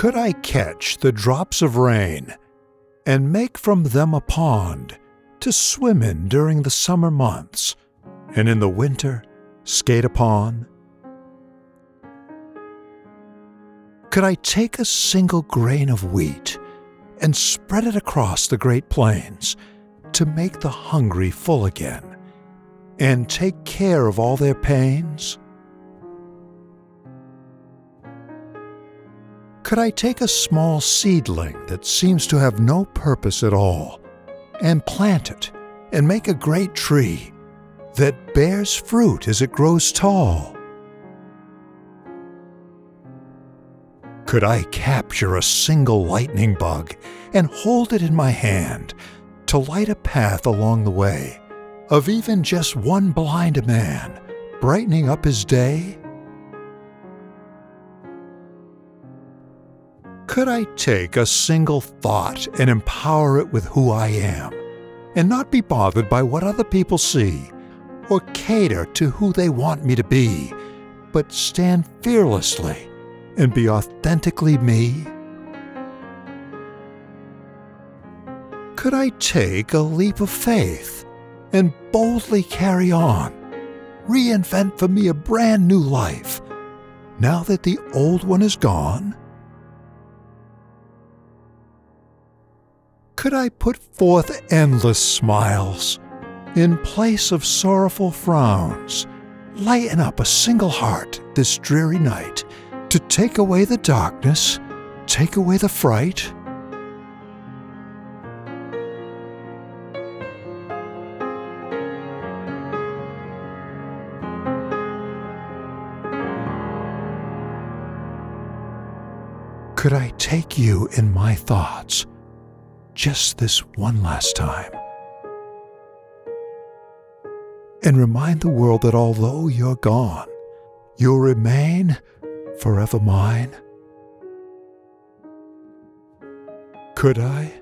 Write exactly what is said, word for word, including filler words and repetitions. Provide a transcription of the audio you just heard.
Could I catch the drops of rain and make from them a pond to swim in during the summer months, and in the winter skate upon? Could I take a single grain of wheat and spread it across the great plains to make the hungry full again and take care of all their pains? Could I take a small seedling that seems to have no purpose at all and plant it and make a great tree that bears fruit as it grows tall? Could I capture a single lightning bug and hold it in my hand to light a path along the way of even just one blind man, brightening up his day? Could I take a single thought and empower it with who I am, and not be bothered by what other people see, or cater to who they want me to be, but stand fearlessly and be authentically me? Could I take a leap of faith and boldly carry on, reinvent for me a brand new life, now that the old one is gone? Could I put forth endless smiles in place of sorrowful frowns, lighten up a single heart this dreary night, to take away the darkness, take away the fright? Could I take you in my thoughts just this one last time, and remind the world that although you're gone, you'll remain forever mine? Could I?